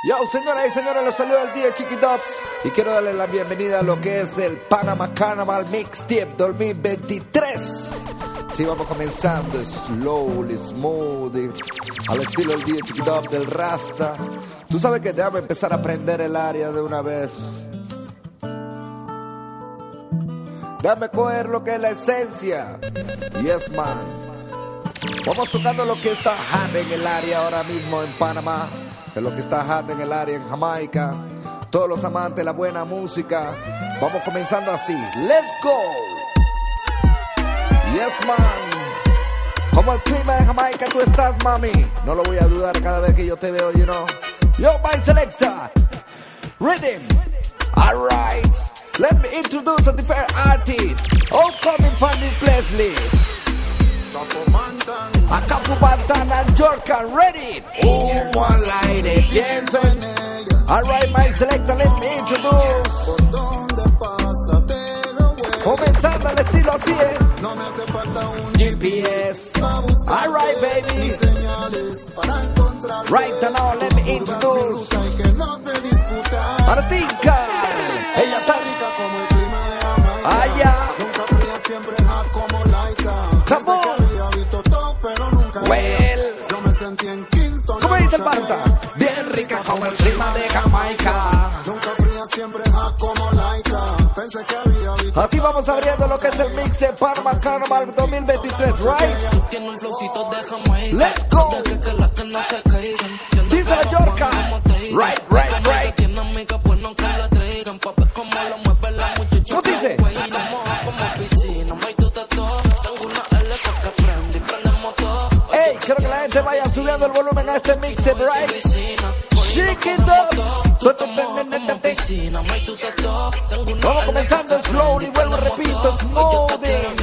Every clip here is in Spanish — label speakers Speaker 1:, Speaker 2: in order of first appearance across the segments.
Speaker 1: Yo, señoras y señores, los saludo al DJ Chiqui Dubs y quiero darle la bienvenida a lo que es el Panama Carnival Mixtape 2023. Sí, vamos comenzando slowly, smoothly, al estilo del DJ Chiqui Dubs, del Rasta. Tú sabes que déjame empezar a aprender el área de una vez. Déjame coger lo que es la esencia. Yes, man. Vamos tocando lo que está hot en el área ahora mismo en Panamá, de lo que está hot en el área en Jamaica. Todos los amantes de la buena música. Vamos comenzando así. Let's go. Yes, man. Como el clima de Jamaica tú estás, mami. No lo voy a dudar cada vez que yo te veo, you know. Yo, my selector. Rhythm. Alright. Let me introduce a different artist. All coming from the playlist. A Cafu Bantan and Jorkan, ready?
Speaker 2: One light, pienso en ella.
Speaker 1: Alright, my selector, let me introduce.
Speaker 2: Por donde pasa, te lo voy.
Speaker 1: Comenzando el estilo así,
Speaker 2: No me hace falta un
Speaker 1: GPS. Alright, baby.
Speaker 2: Ni señales para encontrar.
Speaker 1: Right now, let me introduce.
Speaker 2: Que no se discuta.
Speaker 1: Martinka. Ella está
Speaker 2: rica como el clima de Jamaica.
Speaker 1: allá.
Speaker 2: Nunca fría, siempre hot como Laika.
Speaker 1: Come on.
Speaker 2: Había visto todo, pero nunca.
Speaker 1: Well.
Speaker 2: Yo me sentí en Kingston.
Speaker 1: ¿Cómo dice el Banta?
Speaker 2: Bien rica como el clima de Jamaica. Nunca fría, siempre hot como Laika. Pensé que había visto.
Speaker 1: Así vamos abriendo lo que es el mix de Panama Carnival 2023, right?
Speaker 3: Tiene un flowcito de Jamaica.
Speaker 1: Let's go.
Speaker 3: Deje que las que no se caigan.
Speaker 1: Dice la Yorka. Right.
Speaker 3: Tiene amigas, pues no que la traigan. Pa' ver cómo lo mueve la muchacha.
Speaker 1: ¿Cómo dice?
Speaker 3: Güey, lo moja como piscina. May tú te todo. Tengo una L que prende y prendemos todo.
Speaker 1: Hey, quiero que la gente vaya subiendo el volumen a este mix de right. Shake it up. Vamos comenzando slowly, vuelvo, repito, smoothie.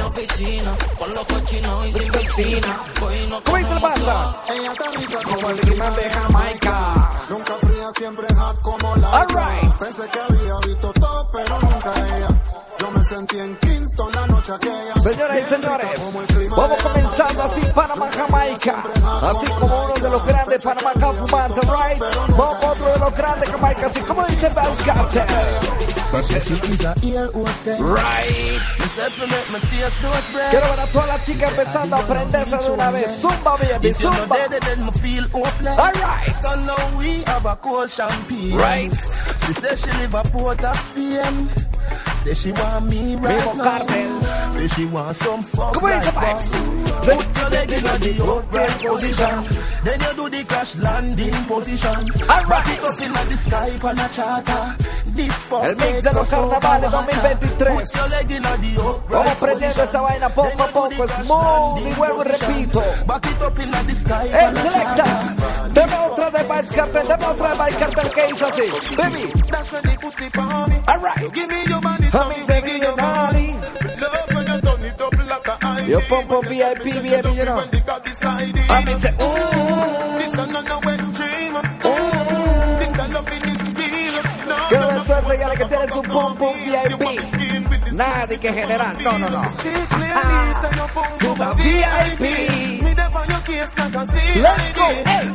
Speaker 1: ¿Cómo dice el Banta?
Speaker 2: Ella está rica
Speaker 1: Como el clima de Jamaica.
Speaker 2: Nunca fría, siempre hot como la.
Speaker 1: Alright.
Speaker 2: Pensé que había visto todo, pero nunca ella. Yo me sentí en Kingston la noche aquella.
Speaker 1: Señoras y señores, vamos comenzando así Panamá, Jamaica. Así como uno de los grandes Panamá Cafu Bantan, right? Vamos a otro de los grandes Jamaica, así como dice Bell Carter. Right. Quiero ver a todas las chicas empezando a aprenderse de una vez. Zumba, baby, zumba. Alright. Right.
Speaker 4: She says she live a Port of Spain. Say she want me right
Speaker 1: Mismo
Speaker 4: now.
Speaker 1: Cartel.
Speaker 4: Say she want some fun
Speaker 1: ¿Cómo dice
Speaker 4: like
Speaker 1: Vibes?
Speaker 4: that. Put your leg in the upright position. Then you do the crash landing position.
Speaker 1: Alright.
Speaker 4: Back it up in the sky on a charter. This fuck
Speaker 1: El mix
Speaker 4: makes
Speaker 1: de los
Speaker 4: us so
Speaker 1: carnavales
Speaker 4: hot.
Speaker 1: 2023.
Speaker 4: Put your leg in the upright
Speaker 1: Vamos aprendiendo esta vaina poco a poco, smooth, y vuelvo y repito.
Speaker 4: Back it up in the sky
Speaker 1: El
Speaker 4: on a
Speaker 1: selecta,
Speaker 4: charter.
Speaker 1: dame otra de Vibes Cartel, dame otra de Vibes Cartel que hizo así. Baby,
Speaker 4: That's when the pussy for me.
Speaker 1: alright.
Speaker 4: Give me your body,
Speaker 1: A mí se guiño Nali.
Speaker 4: love when you turn it up like a
Speaker 1: Yo pongo VIP, baby, you know. A mí se, quiero ver todas esas gales que tienen su pum pum VIP. Nada de que general, no. Una VIP. Let's go, hey.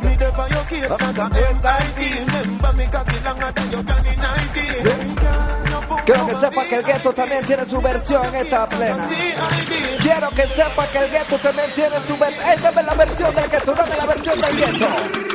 Speaker 1: Quiero que sepa que el gueto también tiene su versión en esta plena. Quiero que sepa que el gueto también tiene su versión. Esa es la versión del gueto, dame la versión del gueto.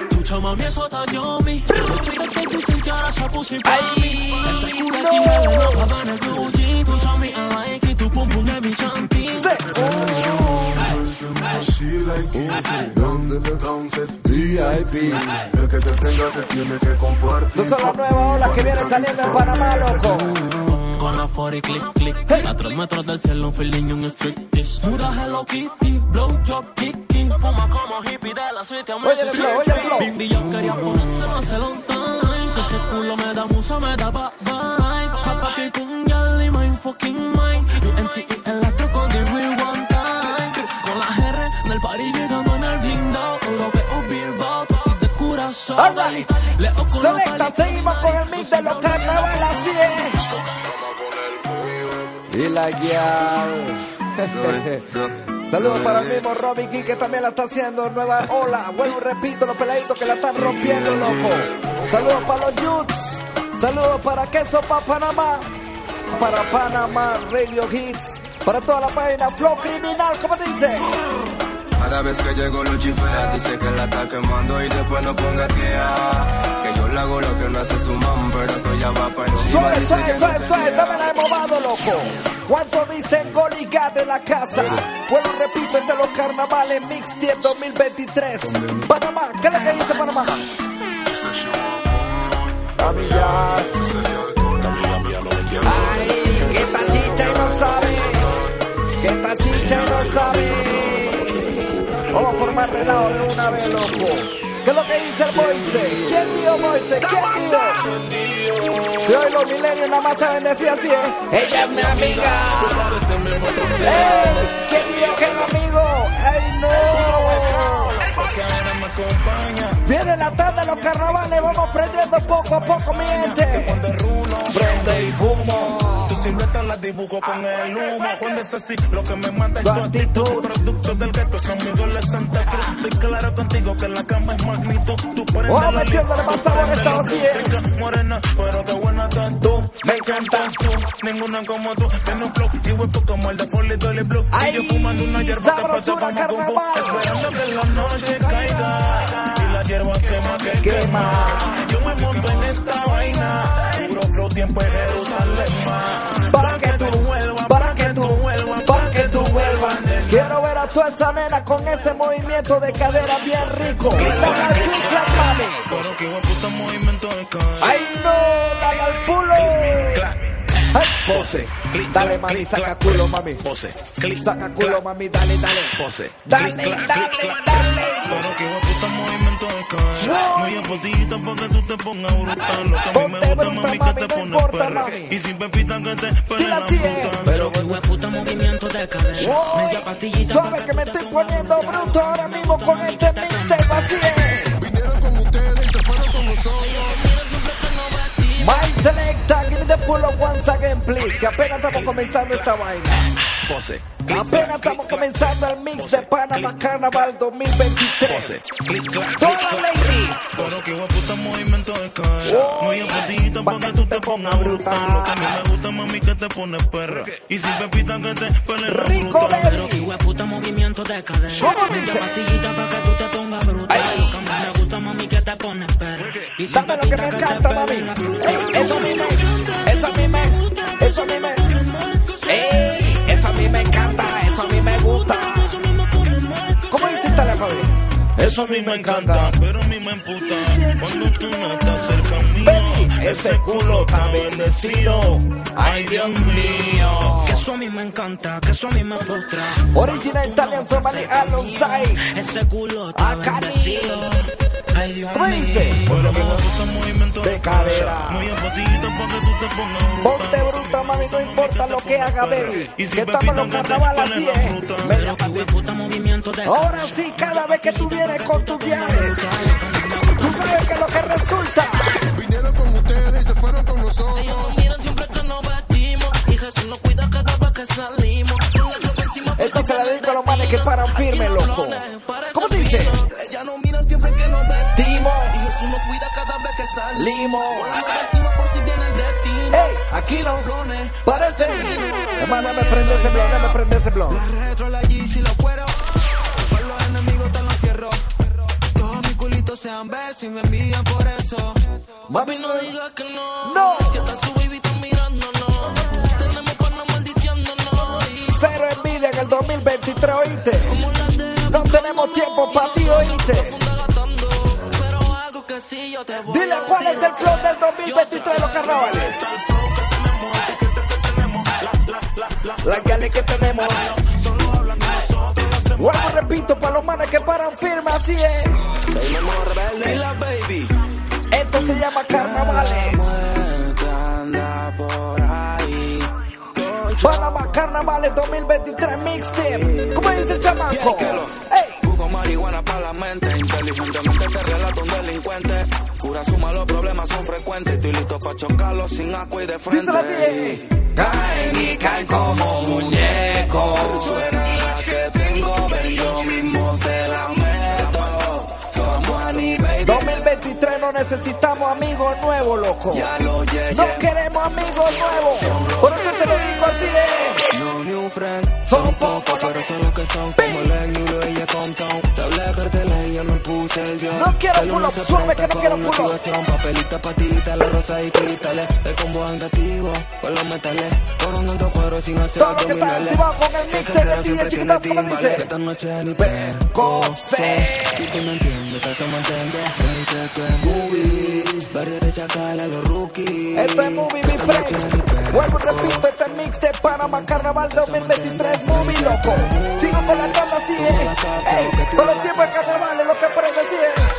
Speaker 2: El que te tenga te tiene que compartir.
Speaker 1: Estas son las nuevas olas que vienen saliendo en Panamá, loco.
Speaker 3: Con la 40 click. A 3 metros del cielo, un feeling y un striptease. Pura Hello Kitty, blow job Kiki. Fuma como hippie de la suite.
Speaker 1: Oye el flow.
Speaker 3: Cindy, yo quería ponérselo hace long time. Si ese culo me da musa, me da vibe. Japa que con girl y my fucking mind. UNTE electro con the real one time. Con la GR en el party llegando en el blindado. Europeo Bilbao, totis de Curazao.
Speaker 1: Alright. Selecta, seguimos con el mix de los carnavales así es. Y la guial. Saludos para el mismo Robbie G, que también la está haciendo. Nueva ola. Vuelvo y repito, los peladitos que la están rompiendo, loco. Saludos para los youths. Saludos para Queso para Panamá. Para Panamá Radio Hits. Para toda la página Flow Criminal, ¿cómo dice?
Speaker 5: Cada vez que llego Lucifer dice que la está quemando y después no ponga tía. Que yo le hago lo que no hace su mam, pero eso ya va para encima.
Speaker 1: Suave, suave, suave, suave, dame la hemos dado, loco. ¿Cuánto dicen Goligat de la casa? Bueno, repito, entre los carnavales Mixtape 2023. Panamá, ¿qué es lo que dice Panamá? Camillar. Ay, que esta chicha y no sabe. Que esta chicha y no sabe. Vamos a formar relajo de una vez, loco. ¿Qué es lo que dice el Moise? ¿Quién dijo Moise? ¿Quién dijo? Si hoy los milenios nada más saben decir así, ella es mi amiga. ¿Quién dijo que es amigo? ¡Ay, no! Viene la tarde de los carnavales, vamos prendiendo poco a poco, mi gente. Prende y fumo.
Speaker 6: Tu silueta la dibujo con el humo. Cuando es así, lo que me mata es tu actitud. Productos del gueto son mi adolescente. Estoy claro contigo que la cama es magnitud. Tú prendes la
Speaker 1: metiéndole más sabor a esta
Speaker 6: rica, morena, pero qué buena estás tú. Me encantas tú, ninguna como tú. Tiene un flow y huevo como el de Foley Dolly Blue. Y yo fumando una hierba que pasa como Kung Fu. Esperando que la noche caiga y la hierba quema que quema. Yo me monto en esta vaina. Puro flow, tiempo en Jerusalén.
Speaker 1: Para que tú vuelvas, para que tú vuelvas, para que tú vuelvas. Quiero ver a toda esa nena con ese movimiento de cadera bien rico. Dale al click, mami.
Speaker 6: Pero que puta movimiento de cadera.
Speaker 1: ¡Ay no! ¡Dale al pulo! ¡Ay, pose! Dale, mami, saca culo, mami. Pose. Saca culo, mami, dale, dale. Pose. Dale, dale, dale.
Speaker 6: Pero que puta movimiento de cadera. Muy apostillita para que tú te pongas brutal. Lo que a mí me gusta, mami, que te pones perra. Y sin pepita que te pele la fruta.
Speaker 3: Pero que puta movimiento de cadera. Media pastillita.
Speaker 1: Suave que me estoy poniendo bruto ahora mismo con este mixtape, así es.
Speaker 2: Vinieron con ustedes y se fueron con nosotros.
Speaker 1: Mind Selecta, give me the pull up once again, please. Que apenas estamos comenzando esta vaina.
Speaker 6: Pose.
Speaker 1: Apenas estamos comenzando el mix de Panama Carnaval 2023. Todas las ladies.
Speaker 6: Pero que puta movimiento de cadera. Muy apostillita para que tú te pongas brutal. Lo que a mí me gusta, mami, que te pones perra. Y sin pepita que te pele la
Speaker 1: Rico,
Speaker 6: fruta.
Speaker 3: Pero que puta movimiento de cadera. Media pastillita para que tú te pongas brutal. Lo que a mí me gusta, mami, que te pones perra. Y sin
Speaker 1: dame lo que me encanta, mami. Eso a mí me, eso a mí me, eso a mí me. Eso a mí me encanta, eso a mí me gusta. ¿Cómo hiciste la Fabi?
Speaker 6: Eso a mí me encanta, pero a mí me emputa cuando tú no estás cerca mío.
Speaker 1: Baby, ese culo está bendecido. Ay, Dios mío.
Speaker 3: Que eso a mí me encanta, que eso a mí me frustra.
Speaker 1: Original Italian Somali alongside.
Speaker 3: Ese culo está bendecido. Ay, Dios
Speaker 1: ¿cómo
Speaker 3: mío.
Speaker 1: dice?
Speaker 6: Pero que me gusta movimiento
Speaker 1: De cadera.
Speaker 6: muy apostillita para que tú te pongas
Speaker 1: Ponte bruta, mami, no importa lo que haga, baby. Que estamos en los carnaval, así es. Media
Speaker 3: Que puta movimiento de
Speaker 1: ahora sí, cada vez que tú vienes con tus viajes, tú sabes que es lo que resulta.
Speaker 2: Vinieron con ustedes y se fueron con nosotros.
Speaker 7: Ellos nos miran siempre que nos vestimos y Jesús nos cuida cada vez que salimos.
Speaker 1: Esto se la dedico a los manes que paran firme, loco. ¿Cómo dice?
Speaker 7: Ella nos mira siempre que nos vestimos
Speaker 1: Timo,
Speaker 7: y Jesús nos cuida cada vez que salimos.
Speaker 1: Limo.
Speaker 7: Nos decimos por si viene el destino.
Speaker 1: Ey, aquí lo parece. Hermano, me prende ese blon, me prende ese blon.
Speaker 7: La retro, la Yeezy, los cueros. Por los enemigos están los fierros. Todos mis culitos sean besos y me envían por eso. Papi, no digas que no.
Speaker 1: No.
Speaker 7: Si están su baby, están mirándonos. Tenemos panas maldiciéndonos.
Speaker 1: Cero envidia en el 2023, oíste. No tenemos tiempo para ti, oíste.
Speaker 7: Pero algo que sí yo te voy
Speaker 1: Dile
Speaker 7: a
Speaker 1: cuál es
Speaker 7: decir.
Speaker 1: el flow del 2023 de los carnavales. La gale que tenemos. Vuelvo, repito, para los manes que paran firme, así es.
Speaker 7: Y la baby.
Speaker 1: Esto se llama carnavales. Panamá Carnavales 2023 Mixtape. ¿Cómo dice el chamaco? Ey.
Speaker 8: Busco marihuana para la mente. Inteligentemente te relato un delincuente. Cura suma, los problemas son frecuentes. Estoy listo para chocarlos sin agua y de frente.
Speaker 1: Díselo bien.
Speaker 8: Caen y caen como muñecos. Suena la que que tengo, ven, yo mismo se la meto. Somos a nivel
Speaker 1: 2023 no necesitamos amigos nuevos, loco.
Speaker 8: Ya lo llegué.
Speaker 1: No queremos amigos nuevos. Por eso te lo digo así es.
Speaker 8: No new friend, son pocos, pero son los que son. Como Leg, Nulo y Compton. Te hablé de carteles y yo no puse el guión.
Speaker 1: No quiero pull-up, suave que no quiero pull-up.
Speaker 8: Papelita, patita, la rosa y cristales. El combo andativo, con los metales. Coronando cuero sin hacer
Speaker 1: todo lo que está activado con el mixtape de DJ Chiquito, ¿cómo dice?
Speaker 8: Esta noche ni
Speaker 1: Percocé.
Speaker 8: Si tú me entiendes, te hacemos entender. Esto es movie, barrio de chacal a los rookies.
Speaker 1: Esto es movie, mi friend. Vuelvo y repito, este mix de Panamá Carnaval 2023 movie, loco. Sigo con la tabla así, ey, con los tiempos de carnaval es lo que prende así,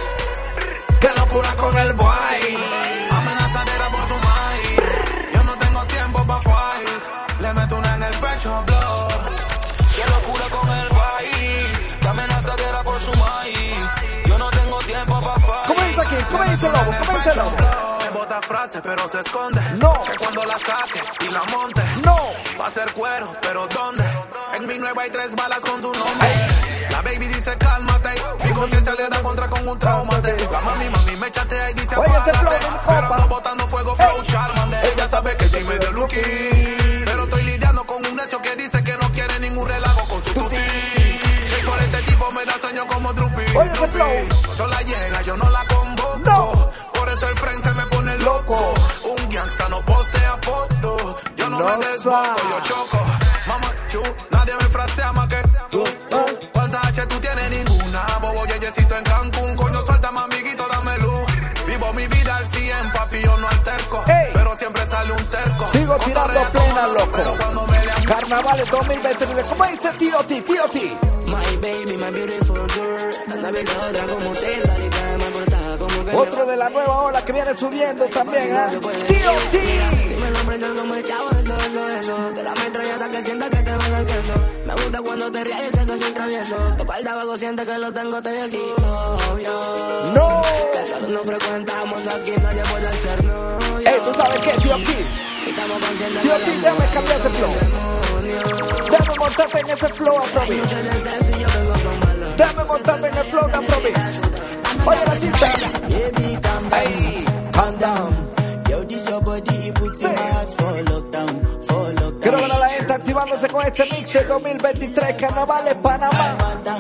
Speaker 2: Qué locura con el boy.
Speaker 6: Amenazadera por su maíz. Yo no tengo tiempo pa' fight. Le meto una en el pecho, blow. Qué locura con el boy. Qué amenazadera por su maíz. Yo no tengo tiempo pa' fight.
Speaker 1: ¿Cómo dice aquí? ¿Cómo dice el lobo? ¿Cómo dice el lobo?
Speaker 6: Me bota frase, pero se esconde.
Speaker 1: No.
Speaker 6: Que cuando la saque y la monte.
Speaker 1: No.
Speaker 6: Va a ser cuero, pero ¿dónde? En mi nueva hay 3 balas con tu nombre. La baby dice cálmate. Mi conciencia le da contra con un traumate. La mami me chatea y dice
Speaker 1: oye, este flow de mi
Speaker 6: pero
Speaker 1: copa.
Speaker 6: ando botando fuego, flow, charmande. Ella sabe que soy medio lucky. Pero estoy lidiando con un necio que dice que no quiere ningún relajo con su tuti. Y por este tipo me da sueño como Drupi.
Speaker 1: Oye, ese flow.
Speaker 6: Sola llega, yo no la convoco.
Speaker 1: No.
Speaker 6: Por eso el friend se me pone loco. Un gangsta no postea foto. Yo no me desboco, yo choco. Mamá, nadie me frasea más que tú. ¿Cuántas H tú tienes? Ninguna. Bobo yeyecito en Cancún. Coño, suéltame, amiguito, dame luz. Vivo mi vida al 100, papi, yo no alterco.
Speaker 1: Ey.
Speaker 6: Pero siempre sale un terco.
Speaker 1: Sigo tirando plena,
Speaker 6: Pero
Speaker 1: loco.
Speaker 6: cuando me lean-
Speaker 1: Carnavales 2023. ¿Cómo dice tío T? Tío T.
Speaker 7: My baby, my beautiful girl. Anda bien otra como Zelda y trae más portada como que
Speaker 1: Otro de la nueva ola que viene subiendo también, ¿eh? Tío T.
Speaker 7: Si me lo presiono como el chavo, eso. Te la metralla que sienta que te venga el queso. Me gusta cuando te ríes, sé que soy travieso. Toca el tabaco, siente que lo tengo, te decís obvio.
Speaker 1: No.
Speaker 7: Que solo nos frecuentamos aquí, nadie puede ser novio.
Speaker 1: Ey, ¿tú sabes qué, tío T?
Speaker 7: Si estamos conscientes
Speaker 1: Tío
Speaker 7: que
Speaker 1: T,
Speaker 7: el
Speaker 1: déjame
Speaker 7: amor
Speaker 1: cambiar ese
Speaker 7: es
Speaker 1: flow.
Speaker 7: un demonio.
Speaker 1: Déjame montarte en ese flow,
Speaker 7: Hay
Speaker 1: Afrobeat.
Speaker 7: mucho deseo y yo vengo con valor.
Speaker 1: Déjame montarte en el flow de Afrobeat. Oye, la cita.
Speaker 7: Baby, calm down.
Speaker 1: Ey, calm down.
Speaker 7: Yo, this your body, it puts
Speaker 1: Sí.
Speaker 7: my heart for lockdown, for lockdown.
Speaker 1: Quiero ver a la gente activándose con este mix de 2023 Carnavales Panamá.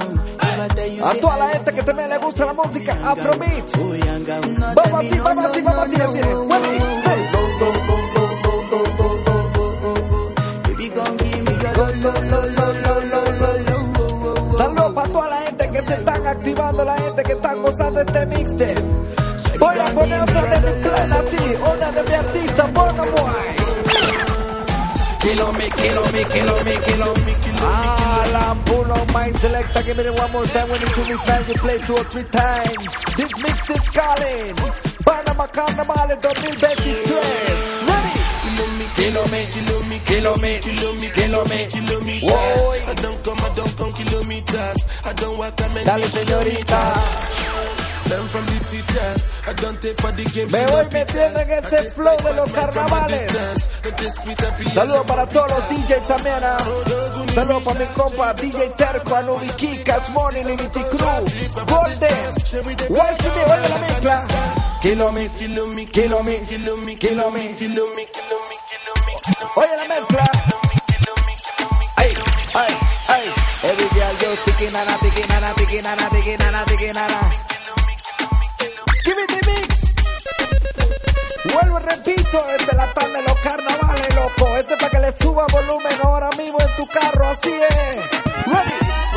Speaker 1: A toda la gente que también le gusta la música Afrobeat. Vamos así, vamos así, vamos así, así. Bueno, sí. Saludos para toda la gente que se están activando, la gente que está gozando este mixtape. Voy a poner otra de mi clan así, una de mi artista, Burna Boy.
Speaker 2: Kill me.
Speaker 1: Alan Pulo, my selector, give me the one more time when you tune this man, you play 2 or 3 times. This mix is calling. Panama Carnaval 2023. Ready?
Speaker 2: Kill me.
Speaker 1: Voy.
Speaker 2: I don't come kilometers. I don't walk a man.
Speaker 1: Dale, señorita.
Speaker 2: Learn from the teachers. I don't take for the game.
Speaker 1: Me voy metiendo en ese flow de los carnavales. Saludos para todos los DJs también. Saludos para mi compa DJ Terco, Anubiki, Cash Money, Limity Crew, Golden, YCD, oye la mezcla.
Speaker 2: Kill me.
Speaker 1: Oye la mezcla. Ay, ay, ay. Every girl yo tiki nana. Give me the mix. Vuelvo y repito, este es la tarde de los carnavales, loco. Este es para que le suba volumen ahora mismo en tu carro, así es. Ready.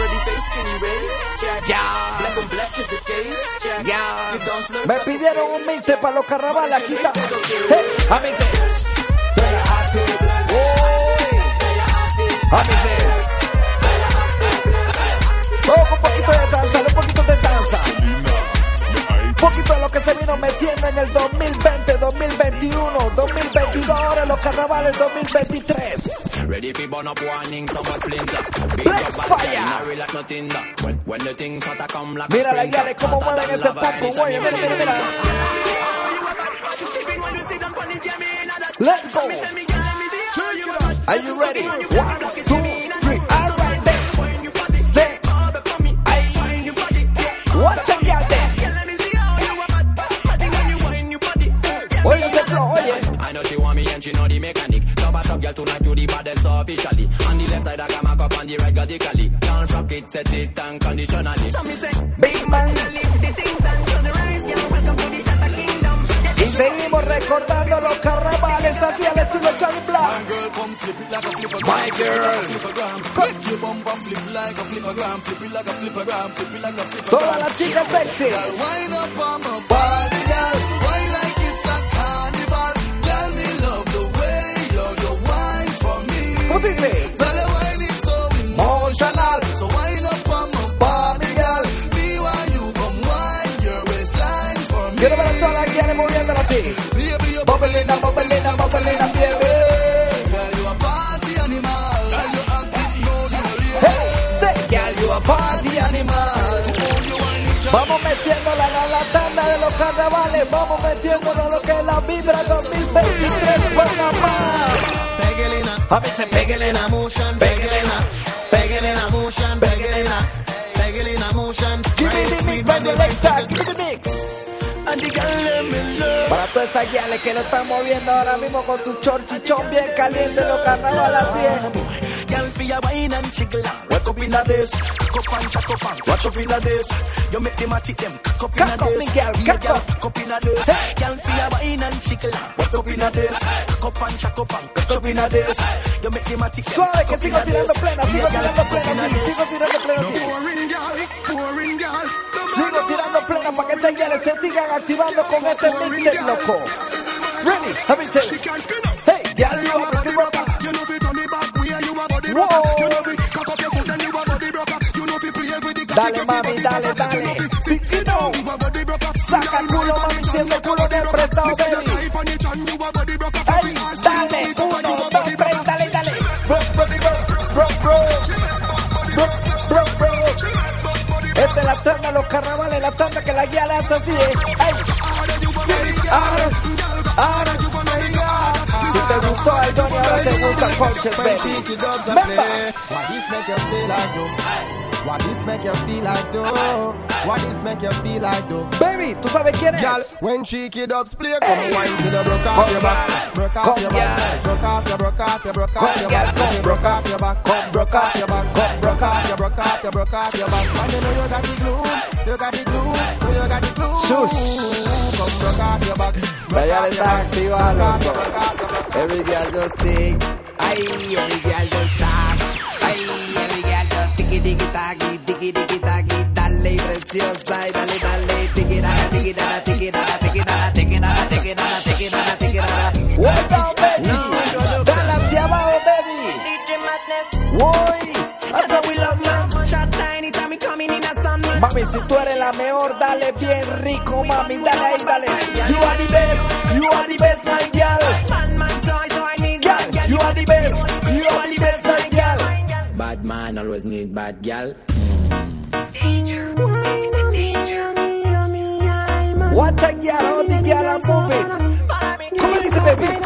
Speaker 1: Me pidieron un mix para los carnavales, aquí está. Hey, a mí un poquito de danza, un poquito de danza. Un poquito de lo que se vino metiendo en el 2020, 2021, 2022, ahora en los carnavales 2023.
Speaker 3: Ready for burn up warning, some a splinter. Big
Speaker 1: Black
Speaker 3: up bad
Speaker 1: fire.
Speaker 3: girl, nah relax nothing that. When the things hotter come like
Speaker 1: Mira
Speaker 3: a
Speaker 1: la
Speaker 3: sprinter.
Speaker 1: guía cómo
Speaker 3: Hotter
Speaker 1: mueven
Speaker 3: than
Speaker 1: ese
Speaker 3: lava,
Speaker 1: pump,
Speaker 3: anytime
Speaker 1: oye,
Speaker 3: you
Speaker 1: mira,
Speaker 3: ready.
Speaker 1: mira. Let's go. Are you ready? 1, 2, 3, all right then.
Speaker 3: on the ride radically. Can't rock it, set it unconditionally. So me say, big man, lift the thing down to the rise, girl. Welcome to the Tata Kingdom.
Speaker 1: Y seguimos recordando los carnavales así al estilo Charlie Black.
Speaker 2: My girl, flip your bumper, flip like a flippergram, flip it like a flippergram, flip it like a flippergram.
Speaker 1: Todas las chicas sexy.
Speaker 2: Girl, wind up on my body, girl. Wine like it's a carnival. Girl, me love the way you wine for me.
Speaker 1: What is it?
Speaker 2: Girl, the wine is so emotional. So wind up on my body, girl. Me while you come wine your waistline for me.
Speaker 1: Quiero ver a todas las guías moviéndola así.
Speaker 2: Baby, you're
Speaker 1: Bobelina, bobelina, bobelina, baby.
Speaker 2: girl, you a party animal. Girl, you active, no, you
Speaker 1: Hey, say,
Speaker 2: girl, you a party animal.
Speaker 1: vamos metiéndola en la tanda de los carnavales. Vamos metiéndola lo que es la vibra 2023. Buena más.
Speaker 2: A mí se pégale en motion, pégale en motion, pégale en motion.
Speaker 1: Give me the mix, baby, Alexa. Give me the mix.
Speaker 3: And the girl let me love.
Speaker 1: Para todas esas guiales que lo están moviendo ahora mismo con su chorchichón bien caliente en los carnavales así es.
Speaker 3: Girl, for your wine and jiggle. Wake up in a this, cock up and shack up and watch up in a this. You make them a tick them, cock up in a
Speaker 1: Cock up,
Speaker 3: this.
Speaker 1: girl,
Speaker 3: Yeah,
Speaker 1: cock
Speaker 3: cock up in a this. Girl, for your wine and jiggle. Wake up in a this, cock up and shack up and catch up in a this. You make them a tick them,
Speaker 1: Suave
Speaker 3: cock
Speaker 1: que
Speaker 3: up in
Speaker 1: sigo
Speaker 3: a
Speaker 1: tirando
Speaker 3: this.
Speaker 1: plena, sigo
Speaker 3: Yeah, girl,
Speaker 1: tirando
Speaker 3: cock up in
Speaker 1: plena,
Speaker 3: a
Speaker 1: sí,
Speaker 3: this.
Speaker 1: sigo tirando plena, sí.
Speaker 2: Pouring girl.
Speaker 1: Sigo tirando plena para que esas guiales se sigan activando con este mixtape, loco. Ready, let me tell you. Hey, girl, you are the rocker.
Speaker 2: You know fi turn it back where you a body
Speaker 1: Whoa.
Speaker 2: rocker. You know fi cock up your foot and you a body rocker. You know fi play with the
Speaker 1: Dale, mami, dale, dale. Dixino. Saca el culo, mami, si ese culo te he prestado, baby. Hey, dale, 1, 2, 3, dale, dale. Bro, bro. Esta es la tanda de los carnavales, la tanda que la guía le hace así, Hey. Ahora. Si te gustó Aldoni, ahora te gusta Conches, baby. Remember.
Speaker 2: What this make you feel like though? What this make you feel like though? What this make you feel like though?
Speaker 1: Baby, ¿tú sabes quién
Speaker 2: Girl,
Speaker 1: es?
Speaker 2: when she kid up play, come wine to the broke off your back, broke off your back, broke off your, broke off your, broke off your back, broke off your back, broke off your back, broke off your, broke off your, broke off your back. And you know you got the glue, you got the glue, you got the glue.
Speaker 1: Shush.
Speaker 2: Come broke off your back,
Speaker 1: La ya le está activa, loco. Every girl just tick. Ay, every girl just tack. Ay, every girl just tiki-tiki-taki, tiki-tiki-taki. Dale, preciosa, y dale, dale. Tiki-tiki-tiki, tiki-tiki-tiki, tiki-tiki-tiki, tiki-tiki-tiki, tiki-tiki-tiki. What down, baby? Dale hacia abajo, baby. Woy.
Speaker 3: That's how we love man. Shot tiny time we coming in a sun man.
Speaker 1: Mami, si tú eres la mejor, dale bien rico, mami. Dale ahí, dale. You are the best. You are the best, my girl.
Speaker 3: Man toy, so I need
Speaker 1: Girl, you are the best. You are the best, my girl.
Speaker 3: Bad man always need bad girl.
Speaker 1: Watch a girl, how the girl and move it. Come on, listen, baby.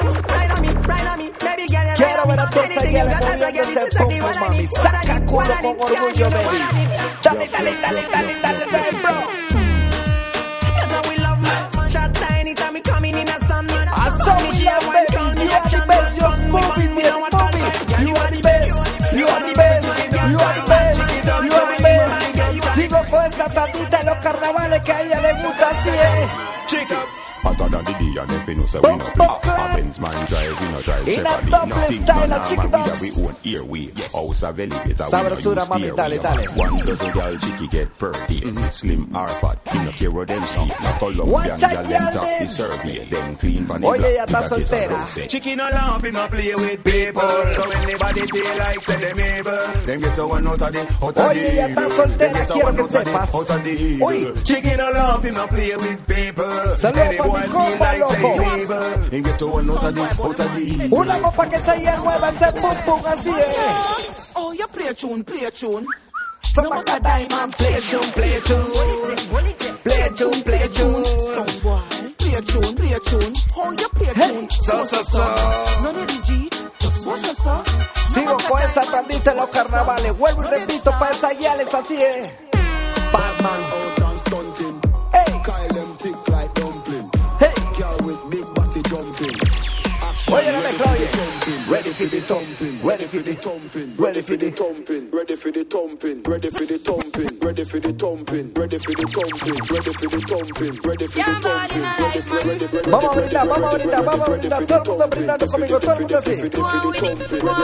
Speaker 1: Quiero ver a todas esas girls moviendo ese pum, mami. Saca culo con orgullo, baby. Dale, dale, dale, dale, dale, dale, bro.
Speaker 3: That's how we love man. Shot tiny time we coming in a sun man.
Speaker 1: I saw we love, baby. You are the best, just move it, move it. You are the best, you are the best, you are the best, you are the best. Sigo con esa tandita en los carnavales que a ella le gusta así,
Speaker 9: Chica. Hotter than the day and if you know say we no play. A Benz man drive, we no drive
Speaker 1: In a
Speaker 9: Chevrolet.
Speaker 1: double
Speaker 9: Nothing
Speaker 1: style,
Speaker 9: man
Speaker 1: a chick
Speaker 9: man
Speaker 1: dance.
Speaker 9: with we own airway. House of elevator, we
Speaker 1: Sabrosura,
Speaker 9: no use
Speaker 1: mami, dale,
Speaker 9: stairway.
Speaker 1: dale.
Speaker 9: One dozen girl chicky get per day. Slim or fat, you no care what them see. No Colombian
Speaker 1: Watch a
Speaker 9: girl them
Speaker 1: girl
Speaker 9: top the
Speaker 1: them.
Speaker 9: survey. Them clean pan the
Speaker 1: Oye,
Speaker 9: block,
Speaker 1: ella está
Speaker 9: that is a
Speaker 1: soltera.
Speaker 9: rose.
Speaker 8: Chicken no lamp, no play with people. So anybody feel like say them evil, them get a one out of the
Speaker 1: Oye, ella está
Speaker 8: evil.
Speaker 1: soltera,
Speaker 8: Them get a
Speaker 1: quiero
Speaker 8: one
Speaker 1: que
Speaker 8: out of the
Speaker 1: sepas.
Speaker 8: out of the evil.
Speaker 1: Oye.
Speaker 8: Chicken no lamp, no play with people.
Speaker 1: Saludos
Speaker 8: Any
Speaker 1: pa' mi
Speaker 8: boy feel
Speaker 1: compa,
Speaker 8: like say
Speaker 1: loco.
Speaker 8: them evil, them get a one out of the evil.
Speaker 1: Una voz pa' que esa ella mueva ese pum pum así es.
Speaker 2: Oh, you play a tune, play a tune.
Speaker 1: Some of the diamonds play a tune, play a tune. Play a tune, play a tune.
Speaker 2: Sound boy, play a tune, play a tune. Oh, you play a tune. No need the G, just so.
Speaker 1: Sigo con esa tandita en los carnavales. Vuelvo y repito pa' esas guiales así es.
Speaker 2: Batman out and stunting.
Speaker 1: Hey,
Speaker 2: Kyle them thick like dumpling.
Speaker 1: hey.
Speaker 2: Girl with big body jumping. Action
Speaker 1: Oye, la
Speaker 2: ready
Speaker 1: mezcla,
Speaker 2: for
Speaker 1: oye.
Speaker 2: the jumping. Ready
Speaker 1: for the thumping, ready for the thumping, ready for the thumping, ready for the thumping, ready for the thumping, ready for the thumping, ready for the thumping, ready for the thumping, ready for the thumping, ready for the thumping. Vamos a brindar, vamos a brindar, vamos a brindar. Todo el mundo brindando conmigo, todo el mundo así. Todo el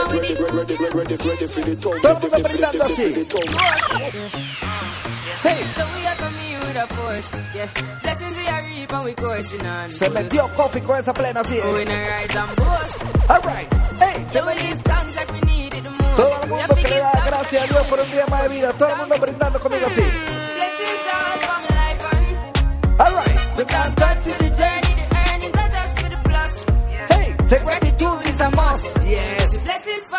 Speaker 1: mundo brindando así. Hey. Se metió Coffee con esa plena así. Alright, hey, todo el mundo que le da gracias a Dios por un día más de vida. Todo el mundo brindando conmigo así. Alright, hey, say gratitude is a must. Yes.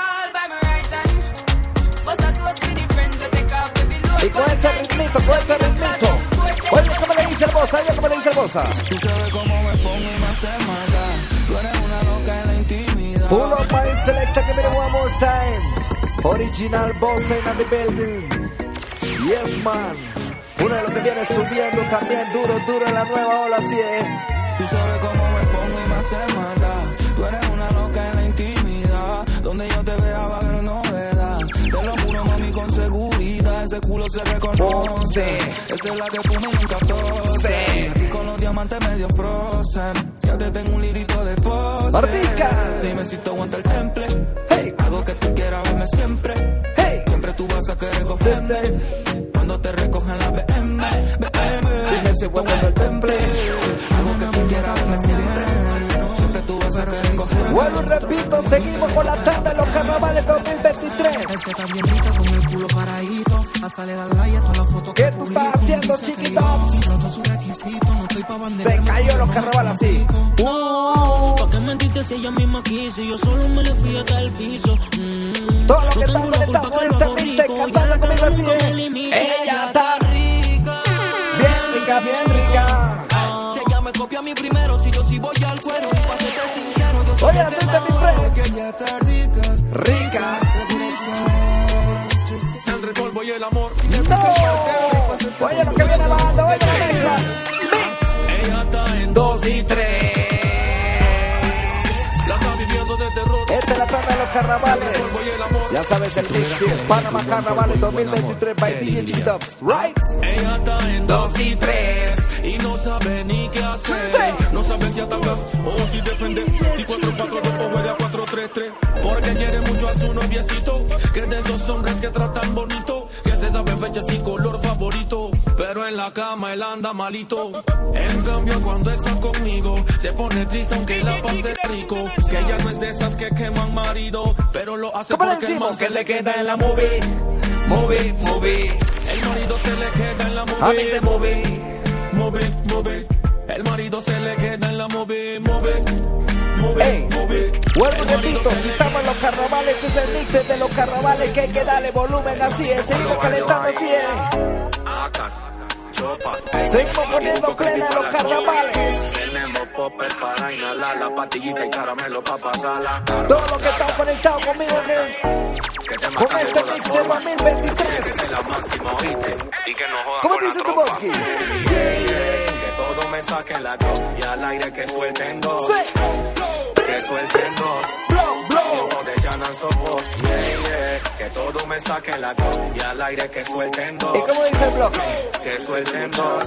Speaker 1: Y con este ritmito, con este ritmito. Oye, ¿cómo le dice el bossa? Oye, ¿cómo le dice el bossa?
Speaker 8: Tú sabes cómo me pongo y me hace maldad. Tú eres una loca en la intimidad.
Speaker 1: Pull up my selecta, give me the one more time. Original bossa in the building. Yes, man. Uno de los que viene subiendo también duro en la nueva ola, así es.
Speaker 8: Tú sabes cómo me pongo y me hace maldad. Tú eres una loca en la intimidad. Donde yo te vea va a haber novedad. Te lo juro, mami, con seguridad. Ese culo se reconoce. Esa es la que fuma y nunca tose. Y con los diamantes medio frozen. Ya te tengo un lirito de pose.
Speaker 1: Martica.
Speaker 8: Dime si te aguanta el temple.
Speaker 1: Hey.
Speaker 8: Hago que tú quieras verme siempre.
Speaker 1: Hey.
Speaker 8: Siempre tú vas a querer cogerme. Cuando te recojan la BM.
Speaker 1: Dime si te aguanta el temple.
Speaker 8: Hago que tú quieras verme siempre. Siempre tú vas a querer cogerme.
Speaker 1: Bueno, repito, seguimos con la tanda de los carnavales 2023.
Speaker 10: Este está bien rica con el culo paradito. Hasta le da like a todas las fotos que
Speaker 1: ¿qué tú estás haciendo, chiquitos? Se cayó los carnavales así.
Speaker 3: No, ¿pa' qué mentiste si ella misma quiso? Yo solo me le fui hasta el piso.
Speaker 1: Todos los que están conectados con este mixtape cantando conmigo así es. Ella está rica. Bien rica, bien rica.
Speaker 3: Si ella me copia a mí primero, si yo sí voy al cuero. Y para serte sincero, yo soy
Speaker 1: oye, hacerte mi friend.
Speaker 2: Que ella está rica.
Speaker 1: Rica.
Speaker 8: Entre el polvo y el amor.
Speaker 1: No. Oye lo que viene bajando, oye la mezcla. Mix.
Speaker 8: Ella está en
Speaker 1: 2 y 3.
Speaker 8: La está viviendo de terror.
Speaker 1: Esta es la tanda de los carnavales.
Speaker 8: Polvo y el amor.
Speaker 1: Ya sabes el mix. Panamá Carnavales 2023 by DJ Chiqui Dubs. Right.
Speaker 8: Ella está en
Speaker 1: 2 y 3.
Speaker 8: y no sabe ni qué hacer. No sabe si atacar o si defender. Si 4-4-2 o juega 4-3-3. Porque quiere mucho a su noviecito, que es de esos hombres que tratan bonito, que se sabe fechas y color favorito, pero en la cama él anda malito. En cambio cuando está conmigo se pone triste aunque la pase rico. Que ella no es de esas que queman marido, pero lo hace porque el man
Speaker 1: que le queda en la movie. Movie, movie.
Speaker 8: El marido se le queda en la movie.
Speaker 1: A mí se movie.
Speaker 8: Movie, movie. El marido se le queda en la movie, movie.
Speaker 1: Hey, vuelvo y repito, si estamos en los carnavales, este es el mix de los carnavales que hay que darle volumen, así es, seguimos calentando, así es. Seguimos poniendo plena en los carnavales.
Speaker 8: Tenemos popper para inhalar, la pastillita y caramelo para pasarla.
Speaker 1: Todos los que están conectados conmigo con este mix de 2023. ¿Cómo dice tu Bosky?
Speaker 8: Todo me saquen la go y al aire que suelten dos. Que suelten dos. Tiempo de llanan sopos. Que todo me saquen la go y al aire que suelten dos.
Speaker 1: ¿Y cómo dice el bloque?
Speaker 8: Que suelten dos.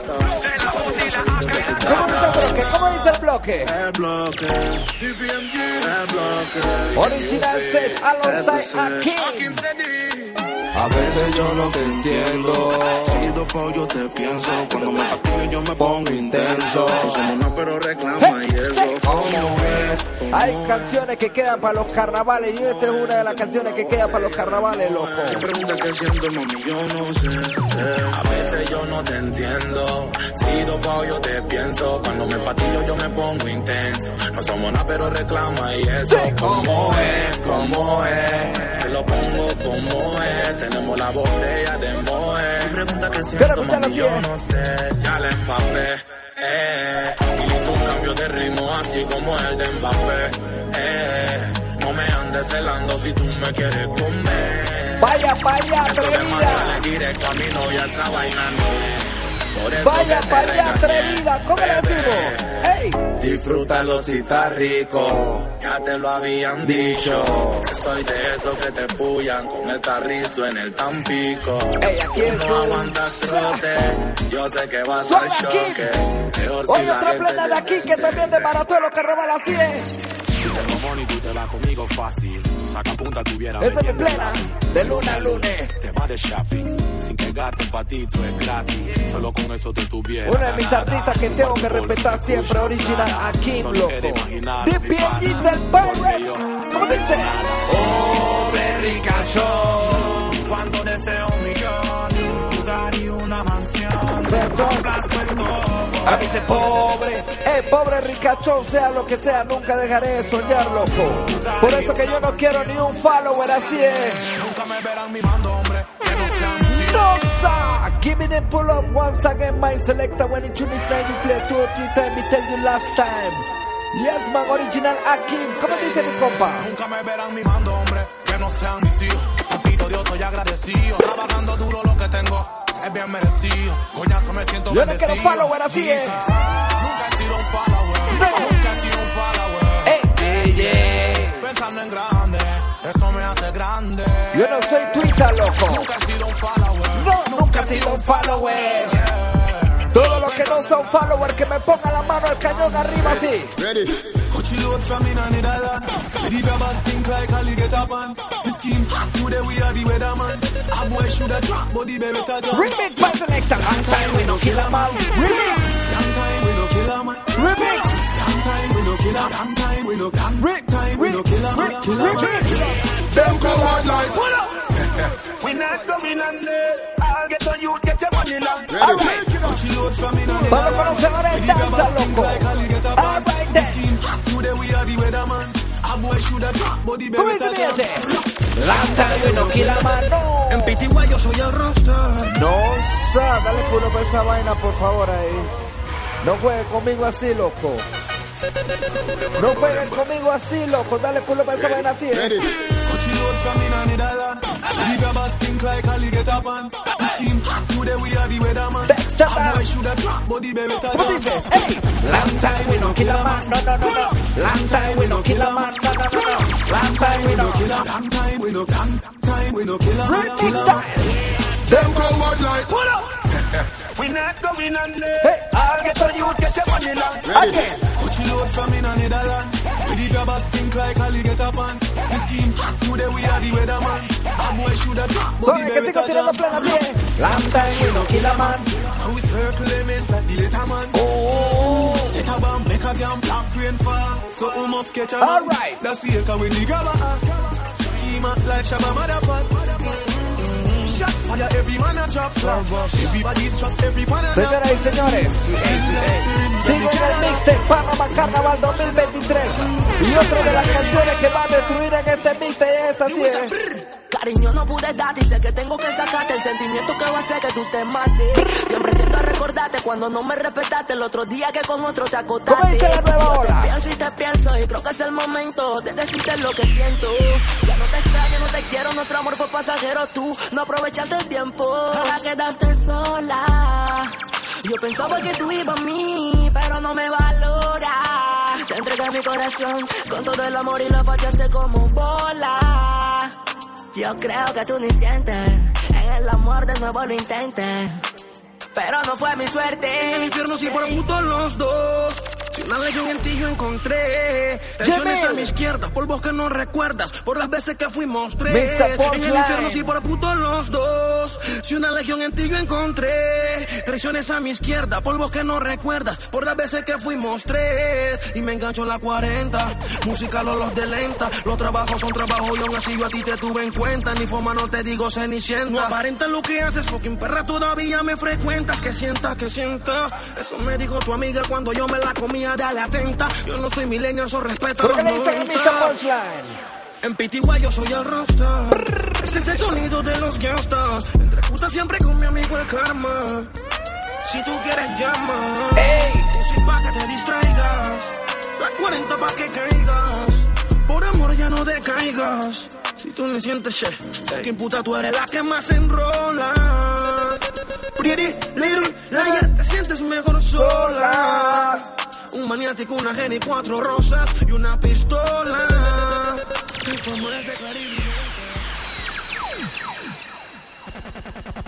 Speaker 1: ¿Cómo dice el bloque? ¿Cómo dice el bloque?
Speaker 2: El bloque. El bloque.
Speaker 1: Original set alongside Akim.
Speaker 2: A veces yo no te entiendo. Si dopo yo te pienso. Cuando me pastillo yo me pongo intenso. No somos nada pero reclama y eso. ¿Cómo es?
Speaker 1: Hay canciones que quedan para los carnavales y esta es una de las canciones que quedan para los carnavales, loco.
Speaker 2: Si preguntas qué siento, mami, yo no sé.
Speaker 8: A veces yo no te entiendo. Si dopo yo te pienso. Cuando me patillo yo me pongo intenso. No somos nada pero reclama y eso.
Speaker 2: ¿Cómo es? ¿Cómo es?
Speaker 8: Se lo pongo como es. Tenemos la botella de Moe. Si pregunta qué siento, mami, yo no sé. Ya la empapé, y le hizo un cambio de ritmo así como el de Mbappé, No me andes celando si tú me quieres comer.
Speaker 1: Vaya,
Speaker 8: Eso de
Speaker 1: atrevida.
Speaker 8: mandarle directo a mi novia, esa vaina no es.
Speaker 6: Por eso
Speaker 1: Vaya
Speaker 6: que te
Speaker 1: para allá,
Speaker 6: regañé,
Speaker 1: atrevida. ¿Cómo le decimos? ¡Ey!
Speaker 6: disfrútalo si está rico, ya te lo habían dicho. Que soy de esos que te pullan con el carrizo en el Tampico.
Speaker 1: Ey, aquí es
Speaker 6: no
Speaker 1: un...
Speaker 6: aguantas trote, yo sé que vas
Speaker 1: Suave
Speaker 6: al
Speaker 1: aquí.
Speaker 6: choque. Mejor si
Speaker 1: Oye,
Speaker 6: la
Speaker 1: otra
Speaker 6: gente
Speaker 1: plena de
Speaker 6: te
Speaker 1: aquí que también de Maratón los carnavales así es.
Speaker 8: Si tengo money, tú te vas conmigo fácil. Tú saca punta, tuviera
Speaker 1: Esa es mi
Speaker 8: vendiendo
Speaker 1: plena,
Speaker 8: gratis.
Speaker 1: de lunes a lunes.
Speaker 8: Te vas de shopping, sin que gastes pa' ti, tú es gratis. Solo con eso te tuviera.
Speaker 1: Una de mis artistas que tengo que respetar siempre, original Akim, loco. DPNG del Pirates. ¿Cómo dice?
Speaker 6: Pobre ricachón, cuando deseo un millón, un lugar y una mansión.
Speaker 1: A mí te pobre, pobre ricachón, sea lo que sea, nunca dejaré de soñar, loco. Por eso que yo no quiero ni un follower, así es.
Speaker 6: Nunca me verán mimando, hombre, que no sean mis
Speaker 1: No, sir. Give me the pull up once again, my selector. When you tune this line, you play 2 or 3 times, me tell you last time. Yes, man, original Akim. ¿Cómo dice mi compa?
Speaker 6: Nunca me verán mimando, hombre, que no sean mis hijos. Papito Dios, estoy agradecido. Trabajando duro lo que tengo es bien merecido. Coñazo, me siento
Speaker 1: yo
Speaker 6: bendecido.
Speaker 1: no quiero follower, así es.
Speaker 6: Nunca he sido un follower. No. Nunca he sido un follower. Pensando en grande, eso me hace grande.
Speaker 1: Yo no soy Twitter, loco.
Speaker 6: Nunca he sido un follower.
Speaker 1: No, nunca he sido un follower. Todos los que no son followers, que me pongan la mano al cañón arriba así.
Speaker 2: Ready.
Speaker 10: Coachy load from in Netherlands. The grabbers think like Ali get up on. The scheme today we are the weatherman. A boy shoulda drop, but the baby touch on.
Speaker 1: Remix by Selector. Long time we no kill a man. Remix.
Speaker 10: Long time we no kill a man.
Speaker 1: Remix.
Speaker 10: Long time we no kill a man. Long time we no kill a man.
Speaker 1: Remix.
Speaker 2: Them come out like
Speaker 1: Pull up.
Speaker 6: We not coming under. I'll get on you, get your money long.
Speaker 1: All right.
Speaker 10: Coachy load from in
Speaker 1: Vamos con los mejores danzas, loco. All right then.
Speaker 10: Today we are the weatherman. A boy shoulda drop, but the
Speaker 1: ¿Cómo
Speaker 10: baby
Speaker 1: dice
Speaker 10: touch on.
Speaker 1: ese? Long time we no kill a man, no.
Speaker 10: En Pitigua yo soy el roster.
Speaker 1: No, sa, dale culo para esa vaina, por favor, ahí. No jueguen conmigo así, loco. No jueguen conmigo así, loco. Dale culo para esa vaina así,
Speaker 2: ready.
Speaker 10: Coachy load from in Netherlands. The grabbers think like Ali get up on. The scheme today we are the weatherman.
Speaker 1: Dexter.
Speaker 10: A boy shoulda drop, but the baby touch
Speaker 1: ¿Cómo
Speaker 10: on.
Speaker 1: dice? Hey. Long time we no kill a man, no, no, no, no. Long time we no kill a man, no, no, no, no. Long time we no kill a man.
Speaker 10: Long time we no kill a man.
Speaker 1: Remix style.
Speaker 2: Them come out like
Speaker 1: Pull up.
Speaker 6: We not coming under.
Speaker 1: Hey.
Speaker 6: I'll get on you, get your money long.
Speaker 1: Again.
Speaker 10: Coachy load from in Netherlands. The grabbers think like Ali get up on. The scheme today we are the weatherman. A boy shoulda drop, but
Speaker 1: Son
Speaker 10: the
Speaker 1: el que
Speaker 10: baby
Speaker 1: sigo
Speaker 10: touch
Speaker 1: tirando
Speaker 10: on.
Speaker 1: plena bien. Long time we no kill a man.
Speaker 10: How is circle limits like the later man.
Speaker 1: Oh.
Speaker 10: Set a bomb, make a damn black rain fall. So we must catch a man.
Speaker 1: All right.
Speaker 10: That's the echo with the grabber. Schema like Shabba Motherfucker. Shot fire, every man a drop flat. Everybody's trapped, every man a
Speaker 1: Señoras y señores, sigue en el mixtape Panama Carnaval 2023. Y otra de las canciones que va a destruir en este mixtape es esta, sí es.
Speaker 7: Cariño, no pude darte y sé que tengo que sacarte el sentimiento que va a hacer que tú te mates. Siempre intento recordarte cuando no me respetaste el otro día que con otro te acostaste.
Speaker 1: ¿Cómo dice la nueva
Speaker 7: Yo
Speaker 1: ola?
Speaker 7: te pienso y te pienso y creo que es el momento de decirte lo que siento. Ya no te extraño, no te quiero, nuestro amor fue pasajero. Tú no aprovechaste el tiempo, ahora quedaste sola. Yo pensaba que tú ibas a mí, pero no me valoras. Te entregué mi corazón con todo el amor y lo fallaste como bola. Yo creo que tú ni sientes, en el amor de nuevo lo intentes, pero no fue mi suerte.
Speaker 10: En el infierno sí por puto los dos. Si una legión en ti yo encontré. Tensiones a mi izquierda, polvos que no recuerdas, por las veces que fuimos tres. En el infierno sí por puto los dos. Si una legión en ti yo encontré. Traiciones a mi izquierda, polvos que no recuerdas, por las veces que fuimos tres. Y me engancho la 40, música los de lenta. Los trabajos son trabajos y aún así yo a ti te tuve en cuenta. Ni forma no te digo cenicienta. No aparenta lo que haces, fucking perra, todavía me frecuentas. Que sienta, eso me dijo tu amiga cuando yo me la comía, dale atenta. Yo no soy millennial, so respeto.
Speaker 1: ¿Por qué le dicen a Mr. Punchline?
Speaker 10: En Pitigua yo soy el roster. Este es el sonido de los gangsters. Entre putas siempre con mi amigo el karma. Si tú quieres llama.
Speaker 1: Ey.
Speaker 10: Tú sí pa' que te distraigas. La 40 pa' que caigas. Por amor ya no decaigas. Si tú me sientes, che, ¿quién puta tú eres la que más enrola? pretty little liar. Te sientes mejor sola. Un maniático, una geni, 4 rosas y una pistola. Esto no es de Caribe.